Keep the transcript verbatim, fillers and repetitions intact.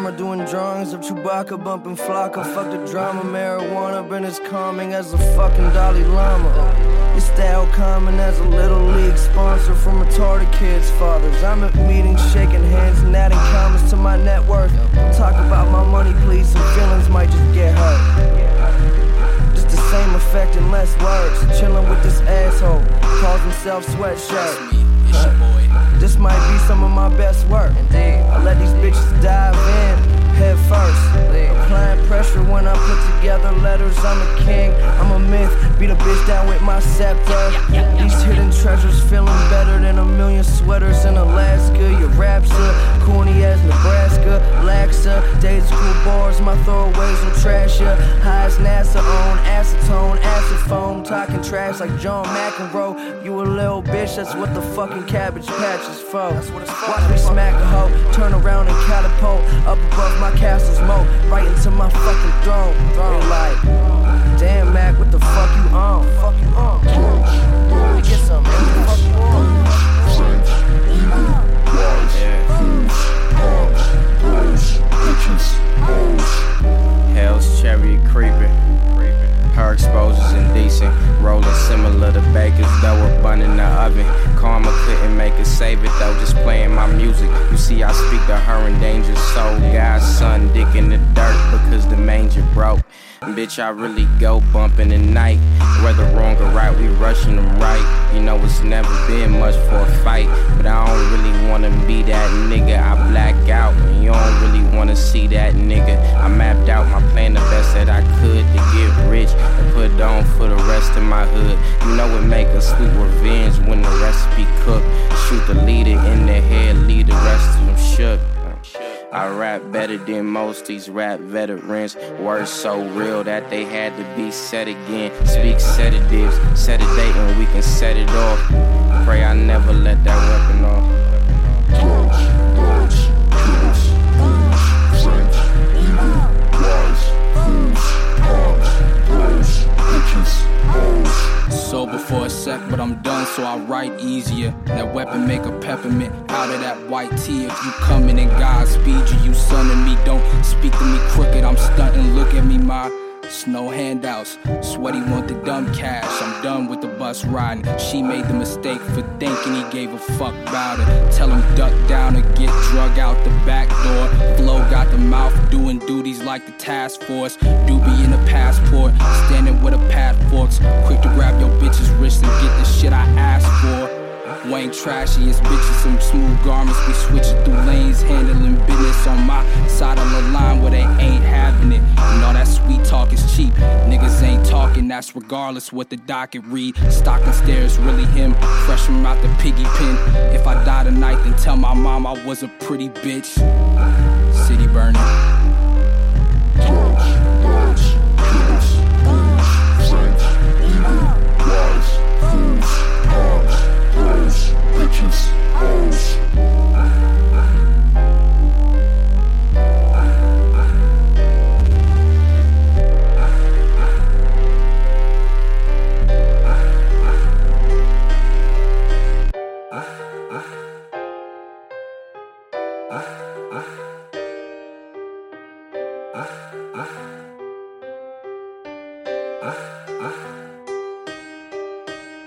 farmer doing drawings of Chewbacca bumping Flocka. Fuck the drama, marijuana been as calming as a fucking Dalai Lama. Your style common as a little league sponsor from retarded kids' fathers. I'm at meetings shaking hands and adding comments to my net worth. Don't talk about my money please, some feelings might just get hurt. Just the same effect and less words. Chilling with this asshole, calls himself Sweatshirt. This might be some of my best work. Indeed. I let these bitches dive in head first. Applying pressure when I put together letters. I'm a king, I'm a myth. Beat a bitch down with my scepter. These hidden treasures feeling better than a million sweaters in Alaska. Your raps are corny as Nebraska. Laxa, days school bars, my throwaways will trash ya. High as NASA on acetone, acid foam. Talking trash like John McEnroe. You a little bitch, that's what the fucking Cabbage Patch is for. Watch me smack a hoe, turn around and catapult up above my castle's moat, right into my fucking throne. They like, damn Mac, what the fuck you on? Fuck you on? Let me get some, man. What the fuck you on? Hell's chariot creeping. Her exposure's indecent. Rolling similar to bakers, though we're bun in the oven. Karma couldn't make us save it, though, just playing my music. You see, I speak to her endangered soul. God's son, dick in the dirt because the manger broke. Bitch, I really go bumping at night. Whether wrong or right, we rushing them right. You know, it's never been much for a fight, but I don't really wanna be that nigga. I black out, and you don't really wanna see that nigga. I mapped out my plan the best that I could to get rich and put it on for the rest of my hood. You know it make a sweet revenge when the recipe cooked. Shoot the leader in the head, leave the rest of them shook. I rap better than most these rap veterans. Words so real that they had to be said again. Speak sedatives, set a date and we can set it off. Pray I never let that weapon off. Drugs, birds, kills, fools, friends, evil, lies, fools, cons, bros, bitches, hoes. Sober for a sec, but I'm done, so I write easier. That weapon make a peppermint out of that white tea. If you coming in Godspeed you, you son of me. Don't speak to me crooked, I'm stunting, look at me, ma. It's no handouts, Sweaty want the dumb cash. I'm done with the bus riding. She made the mistake for thinking he gave a fuck about it. Tell him duck down or get drug out the back door. Flo got the mouth doing duties like the task force. Doobie in a passport, standing with a pad forks. Quick to grab your bitch's wrist and get the shit I asked for. Wayne trashy as bitches, some smooth garments. We switching through lanes, handling business on my side of the line where they ain't having it. And all that sweet talk is cheap. Niggas ain't talking, that's regardless what the docket read. Stocking stairs, really him, fresh from out the piggy pen. If I die tonight, then tell my mom I was a pretty bitch. City burning. Drugs, birds, kills, fools, friends, evil, lies, fools, cons, bros, bitches, hoes. Uh, uh, uh, uh.